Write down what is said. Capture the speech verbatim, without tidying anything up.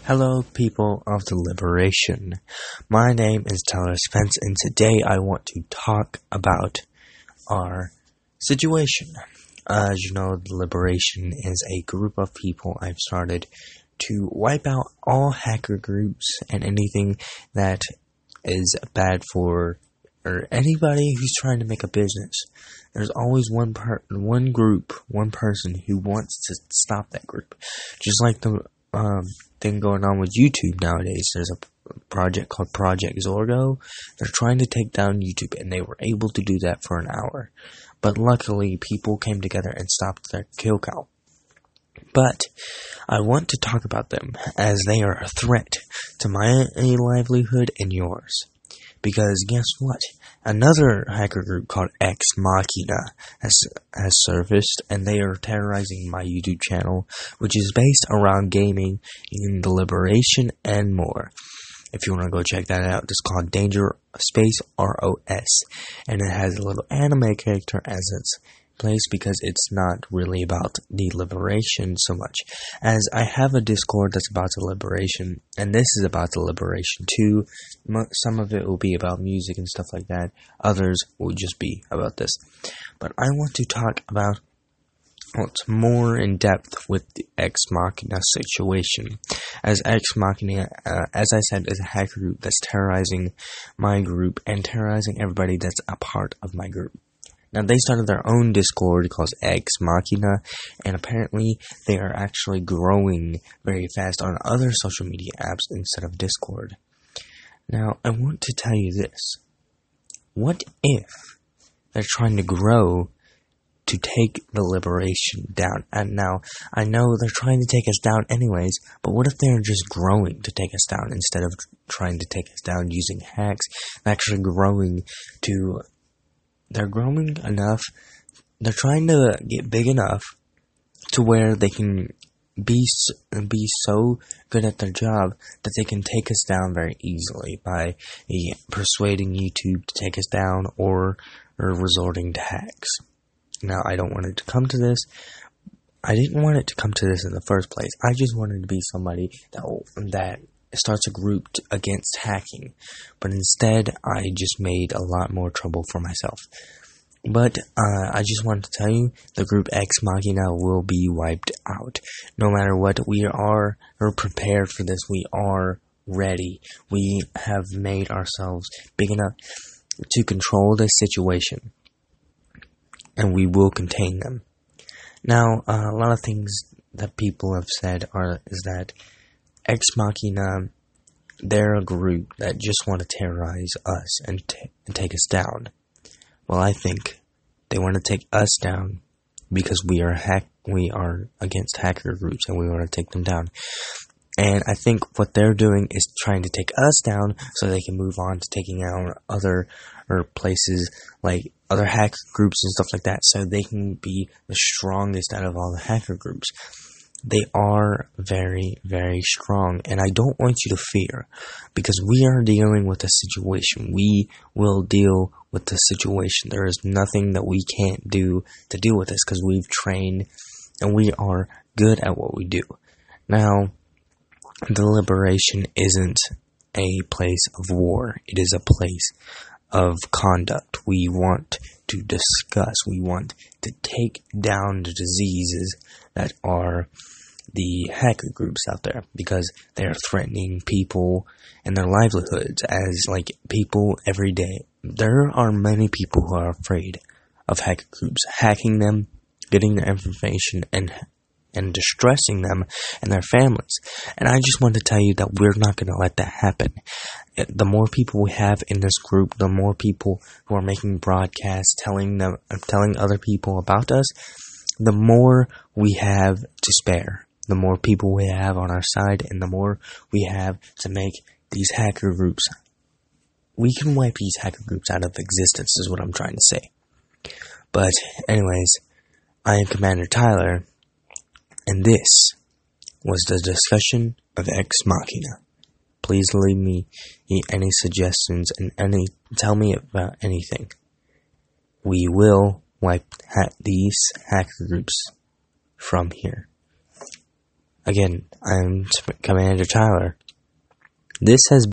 Hello, people of the Liberation. My name is Tyler Spence, and today I want to talk about our situation. As you know, the Liberation is a group of people I've started to wipe out all hacker groups and anything that is bad for or anybody who's trying to make a business. There's always one per one group, one person who wants to stop that group. Just like the um, thing going on with YouTube nowadays. There's a project called Project Zorgo. They're trying to take down YouTube, and they were able to do that for an hour. But luckily, people came together and stopped their kill count. But I want to talk about them as they are a threat to my livelihood and yours. Because guess what? Another hacker group called Ex Machina has, has surfaced, and they are terrorizing my YouTube channel, which is based around gaming, in the Liberation, and more. If you want to go check that out, it's called Danger Space R O S, and it has a little anime character as its place because it's not really about the Liberation so much. As I have a Discord that's about the Liberation, and this is about the Liberation too. Some of it will be about music and stuff like that. Others will just be about this. But I want to talk about what's more in depth with the Ex Machina situation. As Ex Machina, uh, as I said, is a hacker group that's terrorizing my group and terrorizing everybody that's a part of my group. Now, they started their own Discord called Ex Machina, and apparently they are actually growing very fast on other social media apps instead of Discord. Now, I want to tell you this. What if they're trying to grow to take the Liberation down? And now, I know they're trying to take us down anyways, but what if they're just growing to take us down instead of trying to take us down using hacks? They're actually growing to... They're growing enough, they're trying to get big enough to where they can be, be so good at their job that they can take us down very easily by persuading YouTube to take us down or, or resorting to hacks. Now, I don't want it to come to this. I didn't want it to come to this in the first place. I just wanted to be somebody that that starts a group t- against hacking, but instead I just made a lot more trouble for myself. But uh, I just wanted to tell you, the group Ex Machina will be wiped out. No matter what, we are we're prepared for this. We are ready. We have made ourselves big enough to control this situation, and we will contain them. Now, uh, a lot of things that people have said are is that Ex Machina, they're a group that just want to terrorize us and, t- and take us down. Well, I think they want to take us down because we are hack- we are against hacker groups and we want to take them down. And I think what they're doing is trying to take us down so they can move on to taking out other or places like other hacker groups and stuff like that, so they can be the strongest out of all the hacker groups. They are very, very strong, and I don't want you to fear, because we are dealing with a situation. We will deal with the situation. There is nothing that we can't do to deal with this, because we've trained, and we are good at what we do. Now, the Liberation isn't a place of war. It is a place of conduct. We want to discuss. We want to take down the diseases that are the hacker groups out there, because they are threatening people and their livelihoods as like people every day. There are many people who are afraid of hacker groups hacking them, getting their information, and and distressing them and their families. And I just want to tell you that we're not going to let that happen. The more people we have in this group, the more people who are making broadcasts, telling them, telling other people about us, the more we have to spare. The more people we have on our side, and the more we have to make these hacker groups. We can wipe these hacker groups out of existence, is what I'm trying to say. But anyways, I am Commander Tyler, and this was the discussion of Ex Machina. Please leave me any suggestions and any tell me about anything. We will wipe ha- these hacker groups from here. Again, I'm Commander Tyler. This has